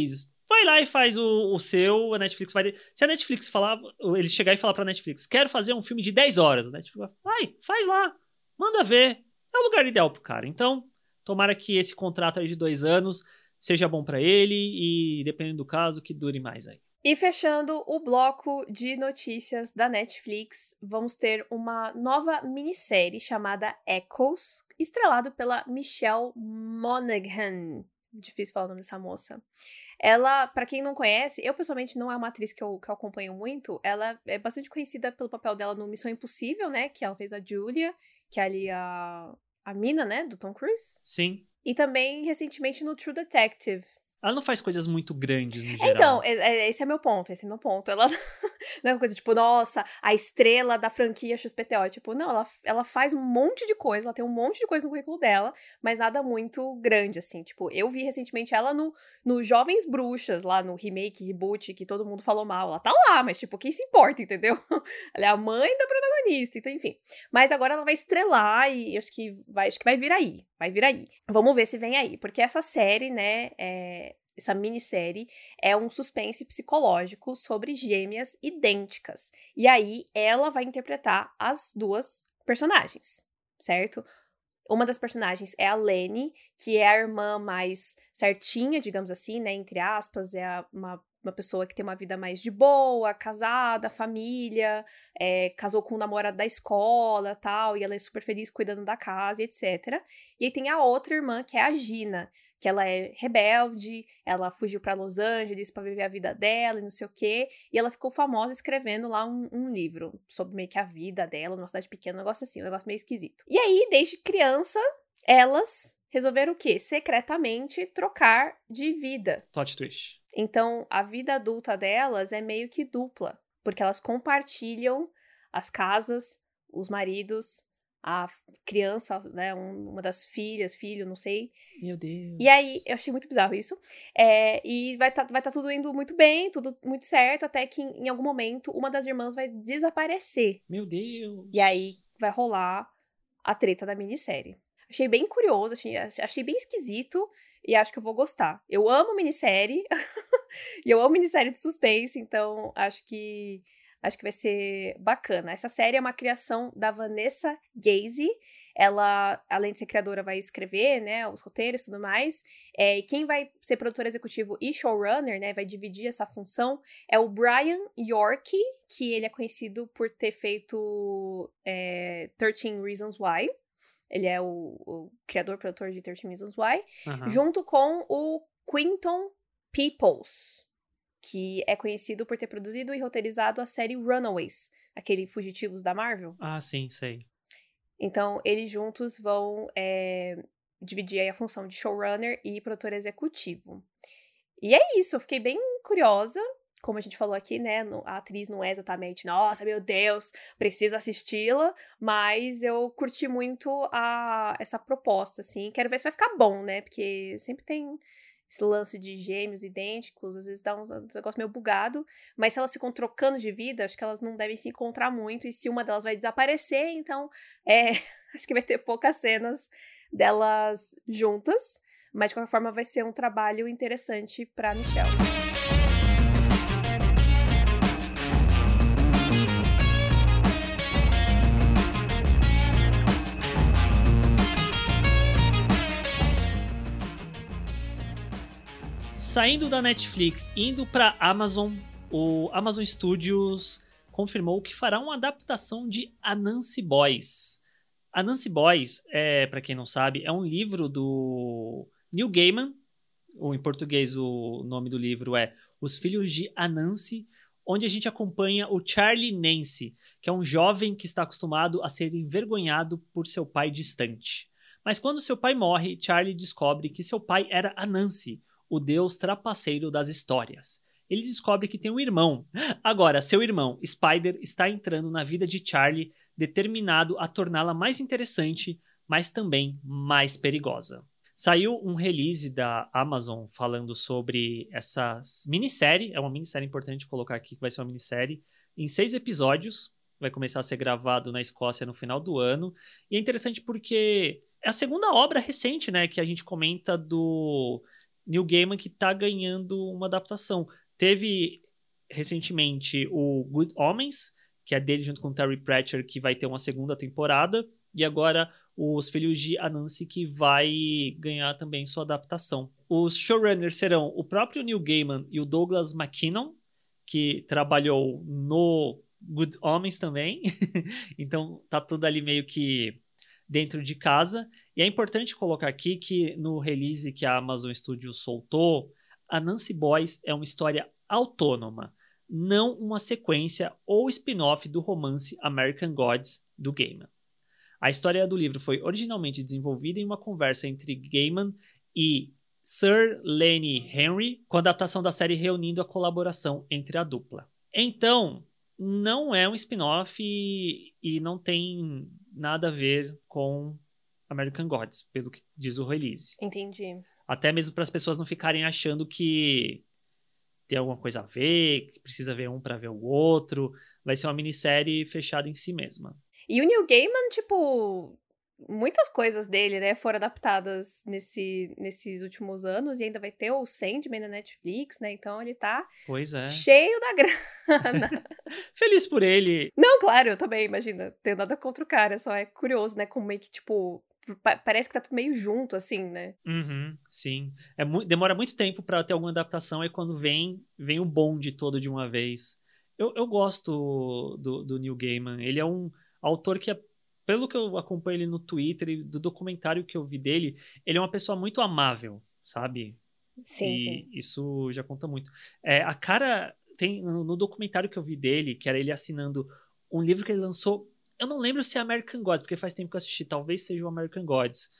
vai lá e faz o, o seu, a Netflix vai... Se a Netflix falar, eles chegar e falar pra Netflix, quero fazer um filme de dez horas, a Netflix vai, vai, faz lá, manda ver. É o lugar ideal pro cara. Então, tomara que esse contrato aí de dois anos seja bom pra ele e, dependendo do caso, que dure mais aí. E fechando o bloco de notícias da Netflix, vamos ter uma nova minissérie chamada Echoes, estrelado pela Michelle Monaghan. Difícil falar o nome dessa moça. Ela, pra quem não conhece, eu pessoalmente não é uma atriz que eu, que eu acompanho muito, ela é bastante conhecida pelo papel dela no Missão Impossível, né, que ela fez a Julia, que é ali a, a mina, né, do Tom Cruise. Sim. E também, recentemente, no True Detective. Ela não faz coisas muito grandes, no geral. Então, é- é- esse é meu ponto, esse é meu ponto. Ela não é uma coisa tipo, nossa, a estrela da franquia X P T O. Tipo, não, ela, ela faz um monte de coisa, ela tem um monte de coisa no currículo dela, mas nada muito grande, assim. Tipo, eu vi recentemente ela no, no Jovens Bruxas, lá no remake, reboot, que todo mundo falou mal. Ela tá lá, mas, tipo, quem se importa, entendeu? Ela é a mãe da protagonista, então, enfim. Mas agora ela vai estrelar e acho que vai, acho que vai vir aí, vai vir aí. Vamos ver se vem aí, porque essa série, né, é... essa minissérie é um suspense psicológico sobre gêmeas idênticas. E aí, ela vai interpretar as duas personagens, certo? Uma das personagens é a Lenny, que é a irmã mais certinha, digamos assim, né? Entre aspas, é a- uma, uma pessoa que tem uma vida mais de boa, casada, família, é, casou com um namorado da escola, tal, e ela é super feliz cuidando da casa, etcétera. E aí tem a outra irmã, que é a Gina, que ela é rebelde, ela fugiu pra Los Angeles pra viver a vida dela e não sei o quê, e ela ficou famosa escrevendo lá um, um livro sobre meio que a vida dela numa cidade pequena, um negócio assim, um negócio meio esquisito. E aí, desde criança, elas resolveram o quê? Secretamente trocar de vida. Plot twist. Então, a vida adulta delas é meio que dupla, porque elas compartilham as casas, os maridos, a criança, né, um- uma das filhas, filho, não sei. Meu Deus. E aí, eu achei muito bizarro isso. É, e vai estar vai tá tudo indo muito bem, tudo muito certo, até que em, em algum momento uma das irmãs vai desaparecer. Meu Deus. E aí vai rolar a treta da minissérie. Achei bem curioso, achei, achei bem esquisito e acho que eu vou gostar. Eu amo minissérie e eu amo minissérie de suspense, então acho que acho que vai ser bacana. Essa série é uma criação da Vanessa Gaze. Ela, além de ser criadora, vai escrever, né, os roteiros e tudo mais. É, e quem vai ser produtor executivo e showrunner, né, vai dividir essa função, é o Brian York, que ele é conhecido por ter feito é, thirteen Reasons Why. Ele é o, o criador, produtor de thirteen Reasons Why. Aham. Junto com o Quinton Peoples, que é conhecido por ter produzido e roteirizado a série Runaways, aquele Fugitivos da Marvel. Ah, sim, sei. Então, eles juntos vão é, dividir aí a função de showrunner e produtor executivo. E é isso, eu fiquei bem curiosa. Como a gente falou aqui, né, no- a atriz não é exatamente, nossa, meu Deus, preciso assisti-la, mas eu curti muito a, essa proposta, assim. Quero ver se vai ficar bom, né, porque sempre tem esse lance de gêmeos idênticos, às vezes dá um negócio meio bugado, mas se elas ficam trocando de vida, acho que elas não devem se encontrar muito, e se uma delas vai desaparecer, então, é, acho que vai ter poucas cenas delas juntas, mas de qualquer forma vai ser um trabalho interessante pra Michelle. Saindo da Netflix, indo pra Amazon, o Amazon Studios confirmou que fará uma adaptação de Anansi Boys. Anansi Boys, é, para quem não sabe, é um livro do Neil Gaiman, ou em português o nome do livro é Os Filhos de Anansi, onde a gente acompanha o Charlie Nance, que é um jovem que está acostumado a ser envergonhado por seu pai distante. Mas quando seu pai morre, Charlie descobre que seu pai era Anansi, o deus trapaceiro das histórias. Ele descobre que tem um irmão. Agora, seu irmão, Spider, está entrando na vida de Charlie, determinado a torná-la mais interessante, mas também mais perigosa. Saiu um release da Amazon falando sobre essa minissérie. É uma minissérie importante colocar aqui, que vai ser uma minissérie em seis episódios. Vai começar a ser gravado na Escócia no final do ano. E é interessante porque é a segunda obra recente, né, que a gente comenta do Neil Gaiman que tá ganhando uma adaptação. Teve, recentemente, o Good Omens, que é dele junto com o Terry Pratchett, que vai ter uma segunda temporada. E agora, Os Filhos de Anansi, que vai ganhar também sua adaptação. Os showrunners serão o próprio Neil Gaiman e o Douglas McKinnon, que trabalhou no Good Omens também. Então, tá tudo ali meio que dentro de casa. E é importante colocar aqui que no release que a Amazon Studios soltou, Anansi Boys é uma história autônoma, não uma sequência ou spin-off do romance American Gods do Gaiman. A história do livro foi originalmente desenvolvida em uma conversa entre Gaiman e Sir Lenny Henry, com a adaptação da série reunindo a colaboração entre a dupla. Então, não é um spin-off e, e não tem nada a ver com American Gods, pelo que diz o release. Entendi. Até mesmo para as pessoas não ficarem achando que tem alguma coisa a ver, que precisa ver um para ver o outro. Vai ser uma minissérie fechada em si mesma. E o Neil Gaiman, tipo, muitas coisas dele, né, foram adaptadas nesse, nesses últimos anos, e ainda vai ter o Sandman na Netflix, né, então ele tá Pois é. cheio da grana. Feliz por ele. Não, claro, eu também, imagina, tenho nada contra o cara, só é curioso, né, como meio que, tipo, pa- parece que tá tudo meio junto, assim, né. Uhum, sim. É mu- demora muito tempo para ter alguma adaptação, e quando vem, vem o bonde todo de uma vez. Eu, eu gosto do, do Neil Gaiman. Ele é um autor que, é, pelo que eu acompanho ele no Twitter e do documentário que eu vi dele, ele é uma pessoa muito amável, sabe? Sim, E sim. isso já conta muito. É, a cara tem no, no documentário que eu vi dele, que era ele assinando um livro que ele lançou. Eu não lembro se é American Gods, porque faz tempo que eu assisti. Talvez seja o American Gods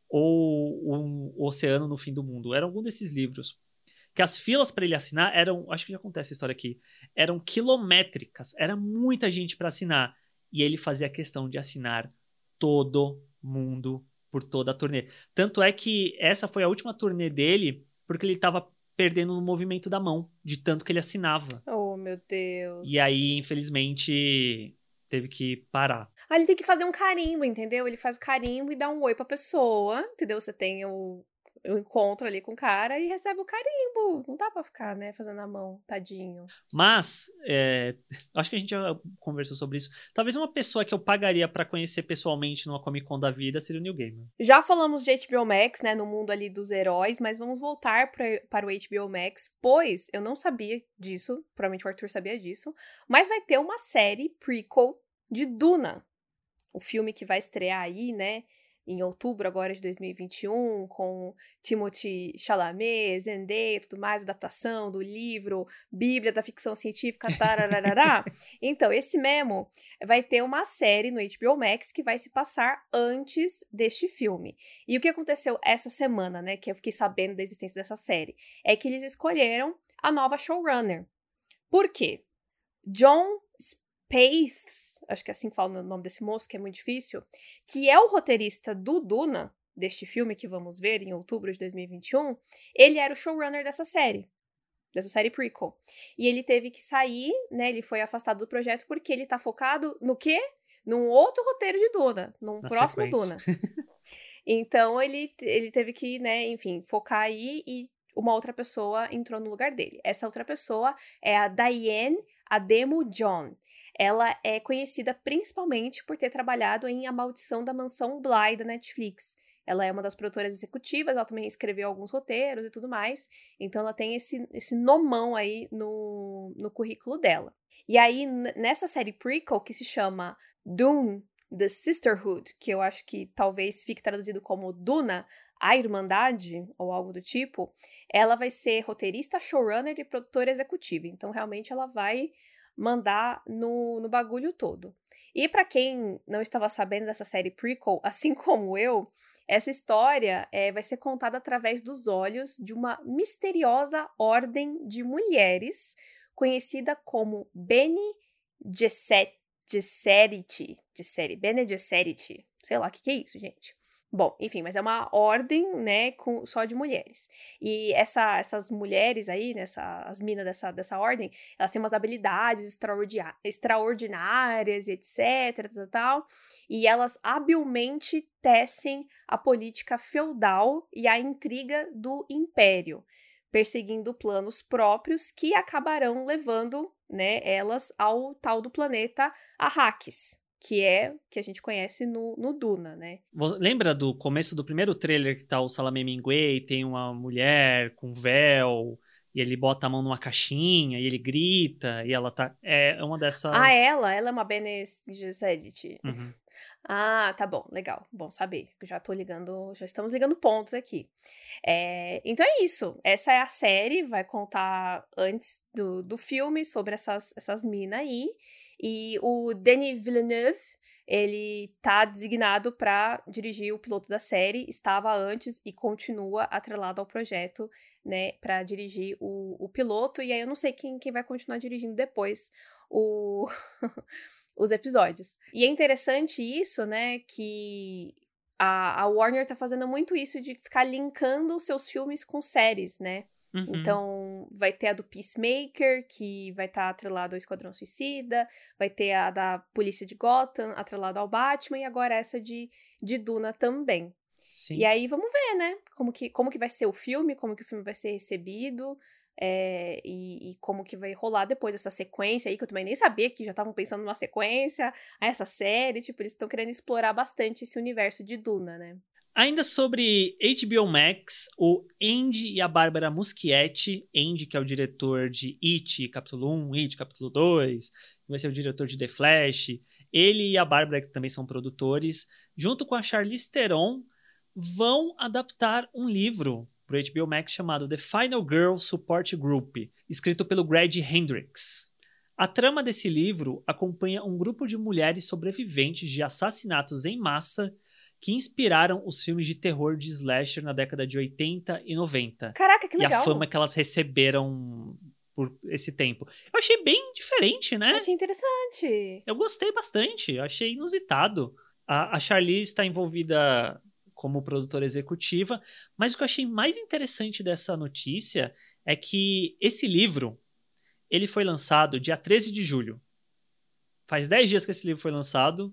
ou um o Oceano no Fim do Mundo. Era algum desses livros. Que as filas para ele assinar eram, acho que já acontece essa história aqui, eram quilométricas. Era muita gente para assinar. E ele fazia questão de assinar todo mundo por toda a turnê. Tanto é que essa foi a última turnê dele, porque ele estava perdendo no movimento da mão, de tanto que ele assinava. Oh, meu Deus. E aí, infelizmente, teve que parar. Ah, ele tem que fazer um carimbo, entendeu? Ele faz o carimbo e dá um oi pra pessoa, entendeu? Você tem o, o encontro ali com o cara e recebe o carimbo. Não dá pra ficar, né, fazendo a mão, tadinho. Mas, é, acho que a gente já conversou sobre isso. Talvez uma pessoa que eu pagaria pra conhecer pessoalmente numa Comic Con da vida seria o Neil Gaiman. Já falamos de H B O Max, né, no mundo ali dos heróis, mas vamos voltar pra, para o H B O Max, pois eu não sabia disso, provavelmente o Arthur sabia disso, mas vai ter uma série prequel de Duna. O filme que vai estrear aí, né, em outubro agora de dois mil e vinte e um, com Timothée Chalamet, Zendaya e tudo mais, adaptação do livro, Bíblia da ficção científica, tarararará. Então, esse memo vai ter uma série no H B O Max que vai se passar antes deste filme. E o que aconteceu essa semana, né, que eu fiquei sabendo da existência dessa série, é que eles escolheram a nova showrunner. Por quê? John Spaihts, acho que é assim que fala o nome desse moço, que é muito difícil, que é o roteirista do Duna, deste filme que vamos ver em outubro de dois mil e vinte e um, ele era o showrunner dessa série, dessa série prequel. E ele teve que sair, né, ele foi afastado do projeto porque ele tá focado no quê? Num outro roteiro de Duna, num Na próximo sequência. Duna. Então ele, ele teve que, né, enfim, focar aí e uma outra pessoa entrou no lugar dele. Essa outra pessoa é a Diane Ademo-John. Ela é conhecida principalmente por ter trabalhado em A Maldição da Mansão Bly da Netflix. Ela é uma das produtoras executivas, ela também escreveu alguns roteiros e tudo mais. Então ela tem esse, esse nomão aí no, no currículo dela. E aí, nessa série prequel, que se chama Dune, The Sisterhood, que eu acho que talvez fique traduzido como Duna, a Irmandade, ou algo do tipo, ela vai ser roteirista, showrunner e produtora executiva. Então, realmente, ela vai mandar no, no bagulho todo. E pra quem não estava sabendo dessa série prequel, assim como eu, essa história é, vai ser contada através dos olhos de uma misteriosa ordem de mulheres conhecida como Bene Gesserit, Gesserit, Gesserit, Bene Gesserit, sei lá o que, que é isso, gente. Bom, enfim, mas é uma ordem, né, com, só de mulheres. E essa, essas mulheres aí, né, essa, as minas dessa, dessa ordem, elas têm umas habilidades extraordia- extraordinárias, etc, tal, tal, e elas habilmente tecem a política feudal e a intriga do império, perseguindo planos próprios que acabarão levando, né, elas ao tal do planeta Arrakis, que é que a gente conhece no, no Duna, né? Vo- Lembra do começo do primeiro trailer que tá o Salamé Mingué e tem uma mulher com véu e ele bota a mão numa caixinha e ele grita e ela tá... É uma Ah, dessas... ela? Ela é uma Bene Gesserit. Uhum. Ah, tá bom, legal. Bom saber. Já tô ligando, já estamos ligando pontos aqui. É, então é isso. Essa é a série, vai contar antes do, do filme sobre essas, essas minas aí. E o Denis Villeneuve, ele tá designado pra dirigir o piloto da série, estava antes e continua atrelado ao projeto, né, pra dirigir o, o piloto. E aí eu não sei quem, quem vai continuar dirigindo depois o. os episódios. E é interessante isso, né, que a, a Warner tá fazendo muito isso de ficar linkando os seus filmes com séries, né? Uhum. Então, vai ter a do Peacemaker, que vai estar tá atrelado ao Esquadrão Suicida, vai ter a da Polícia de Gotham, atrelado ao Batman, e agora essa de, de Duna também. E Sim. aí, vamos ver, né? Como que, como que vai ser o filme, como que o filme vai ser recebido, é, e, e como que vai rolar depois essa sequência aí, que eu também nem sabia que já estavam pensando numa sequência a essa série. Tipo, eles estão querendo explorar bastante esse universo de Duna, né? Ainda sobre H B O Max, o Andy e a Bárbara Muschietti, Andy que é o diretor de It, capítulo um, It, capítulo dois, vai ser o diretor de The Flash, ele e a Bárbara, que também são produtores, junto com a Charlize Theron, vão adaptar um livro para o H B O Max chamado The Final Girl Support Group, escrito pelo Greg Hendricks. A trama desse livro acompanha um grupo de mulheres sobreviventes de assassinatos em massa que inspiraram os filmes de terror de slasher na década de oitenta e noventa. Caraca, que E a legal! fama que elas receberam por esse tempo. Eu achei bem diferente, né? Achei interessante. Eu gostei bastante, eu achei inusitado. A, a Charlize está envolvida como produtora executiva, mas o que eu achei mais interessante dessa notícia é que esse livro ele foi lançado dia treze de julho. Faz dez dias que esse livro foi lançado,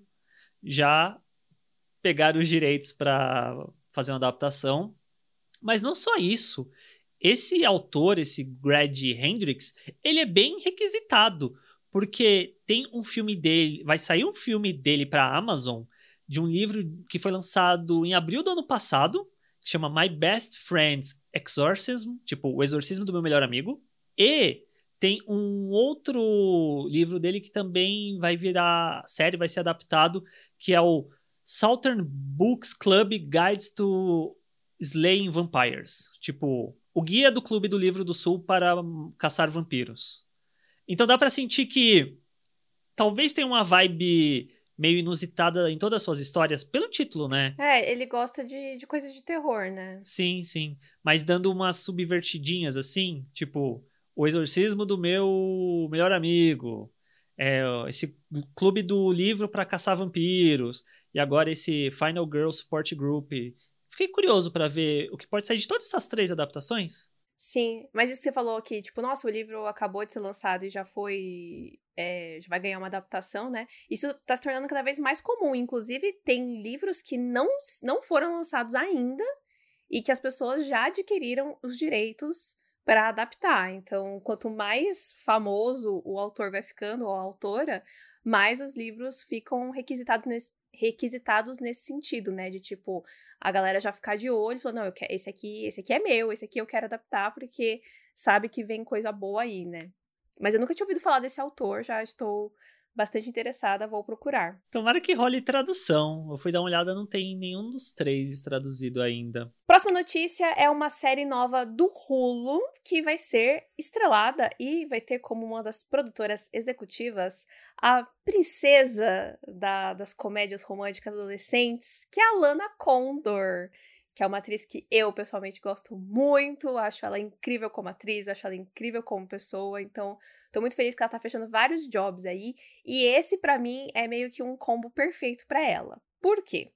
já pegaram os direitos para fazer uma adaptação. Mas não só isso. Esse autor, esse Greg Hendricks, ele é bem requisitado, porque tem um filme dele, vai sair um filme dele para a Amazon, de um livro que foi lançado em abril do ano passado, que chama My Best Friend's Exorcism, tipo, O Exorcismo do Meu Melhor Amigo, e tem um outro livro dele que também vai virar série, vai ser adaptado, que é o Southern Books Club Guides to Slaying Vampires. Tipo, o guia do Clube do Livro do Sul para caçar vampiros. Então dá pra sentir que talvez tenha uma vibe meio inusitada em todas as suas histórias, pelo título, né? É, ele gosta de, de coisas de terror, né? Sim, sim. Mas dando umas subvertidinhas assim, tipo, o exorcismo do meu melhor amigo, é, esse clube do livro para caçar vampiros, e agora esse Final Girl Support Group. Fiquei curioso para ver o que pode sair de todas essas três adaptações. Sim, mas isso que você falou aqui, tipo, nossa, o livro acabou de ser lançado e já foi. É, já vai ganhar uma adaptação, né? Isso tá se tornando cada vez mais comum. Inclusive, tem livros que não, não foram lançados ainda e que as pessoas já adquiriram os direitos para adaptar. Então, quanto mais famoso o autor vai ficando, ou a autora, mais os livros ficam requisitados nesse, requisitados nesse sentido, né? De tipo, a galera já ficar de olho, falando, não, eu quero, esse aqui, esse aqui é meu, esse aqui eu quero adaptar, porque sabe que vem coisa boa aí, né? Mas eu nunca tinha ouvido falar desse autor, já estou bastante interessada, vou procurar. Tomara que role tradução. Eu fui dar uma olhada, não tem nenhum dos três traduzido ainda. Próxima notícia é uma série nova do Hulu, que vai ser estrelada e vai ter como uma das produtoras executivas a princesa da, das comédias românticas adolescentes, que é a Lana Condor, que é uma atriz que eu pessoalmente gosto muito, acho ela incrível como atriz, acho ela incrível como pessoa, então tô muito feliz que ela tá fechando vários jobs aí, e esse pra mim é meio que um combo perfeito pra ela. Por quê?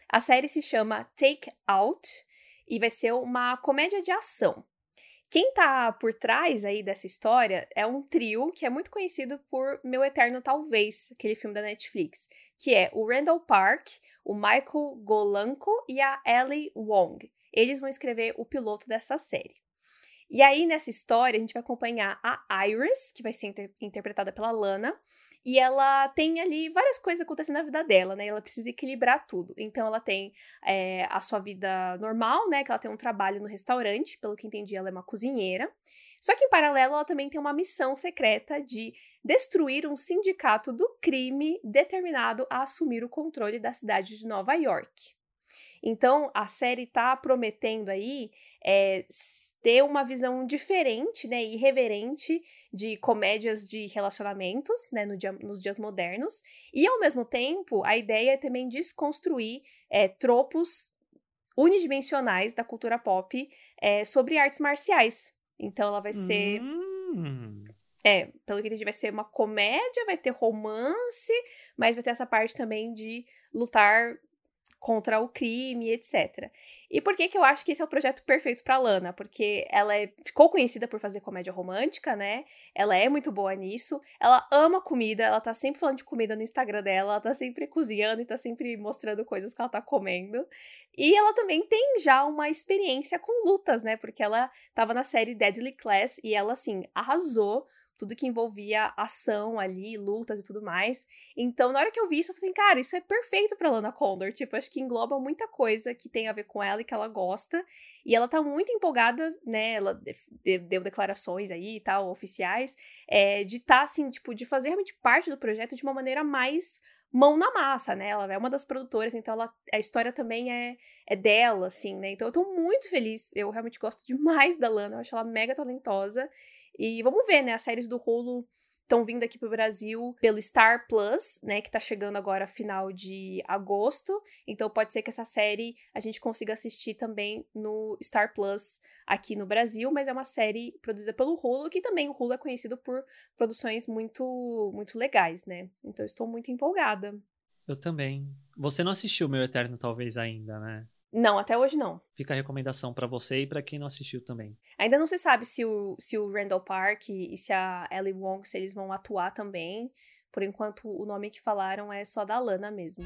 A série se chama Take Out e vai ser uma comédia de ação. Quem tá por trás aí dessa história é um trio que é muito conhecido por Meu Eterno Talvez, aquele filme da Netflix, que é o Randall Park, o Michael Golanko e a Ellie Wong. Eles vão escrever o piloto dessa série. E aí, nessa história, a gente vai acompanhar a Iris, que vai ser inter- interpretada pela Lana, e ela tem ali várias coisas acontecendo na vida dela, né? Ela precisa equilibrar tudo. Então, ela tem é, a sua vida normal, né? Que ela tem um trabalho no restaurante, pelo que entendi, ela é uma cozinheira. Só que, em paralelo, ela também tem uma missão secreta de destruir um sindicato do crime determinado a assumir o controle da cidade de Nova York. Então, a série tá prometendo aí é, ter uma visão diferente, né, irreverente de comédias de relacionamentos, né, no dia, nos dias modernos. E, ao mesmo tempo, a ideia é também desconstruir é, tropos unidimensionais da cultura pop é, sobre artes marciais. Então, ela vai ser... Hum. É, pelo que eu entendi, vai ser uma comédia, vai ter romance, mas vai ter essa parte também de lutar contra o crime, etcétera. E por que que eu acho que esse é o projeto perfeito pra Lana? Porque ela é, ficou conhecida por fazer comédia romântica, né? Ela é muito boa nisso. Ela ama comida, ela tá sempre falando de comida no Instagram dela, ela tá sempre cozinhando e tá sempre mostrando coisas que ela tá comendo. E ela também tem já uma experiência com lutas, né? Porque ela tava na série Deadly Class e ela, assim, arrasou tudo que envolvia ação ali, lutas e tudo mais. Então, na hora que eu vi isso, eu falei, cara, isso é perfeito pra Lana Condor. Tipo, acho que engloba muita coisa que tem a ver com ela e que ela gosta. E ela tá muito empolgada, né? Ela de- deu declarações aí e tal, oficiais, é, de tá, assim, tipo, de fazer realmente parte do projeto de uma maneira mais mão na massa, né? Ela é uma das produtoras, então ela, a história também é, é dela, assim, né? Então eu tô muito feliz. Eu realmente gosto demais da Lana, eu acho ela mega talentosa. E vamos ver, né? As séries do Hulu estão vindo aqui pro Brasil pelo Star Plus, né? Que tá chegando agora final de agosto. Então pode ser que essa série a gente consiga assistir também no Star Plus aqui no Brasil. Mas é uma série produzida pelo Hulu, que também o Hulu é conhecido por produções muito, muito legais, né? Então eu estou muito empolgada. Eu também. Você não assistiu Meu Eterno Talvez ainda, né? Não, até hoje não. Fica a recomendação pra você e pra quem não assistiu também. Ainda não se sabe se o, se o Randall Park e se a Ellie Wong, se eles vão atuar também. Por enquanto, o nome que falaram é só da Lana mesmo.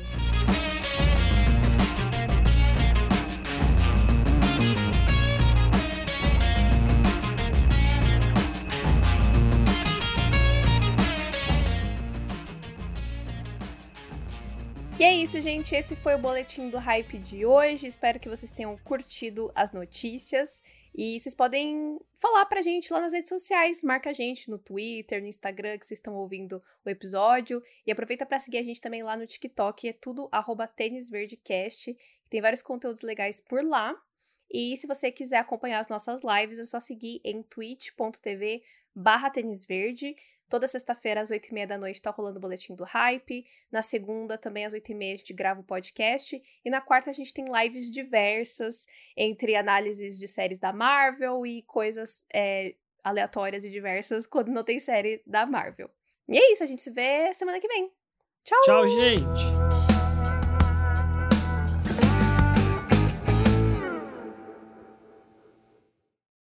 E é isso, gente. Esse foi o Boletim do Hype de hoje. Espero que vocês tenham curtido as notícias. E vocês podem falar pra gente lá nas redes sociais. Marca a gente no Twitter, no Instagram, que vocês estão ouvindo o episódio. E aproveita pra seguir a gente também lá no TikTok. É tudo arroba tênisverdecast. Tem vários conteúdos legais por lá. E se você quiser acompanhar as nossas lives, é só seguir em twitch.tv barra tênisverde. Toda sexta-feira, às oito e meia da noite, tá rolando o Boletim do Hype. Na segunda, também às oito e meia, a gente grava o podcast. E na quarta, a gente tem lives diversas, entre análises de séries da Marvel e coisas é, aleatórias e diversas, quando não tem série da Marvel. E é isso, a gente se vê semana que vem. Tchau! Tchau, gente!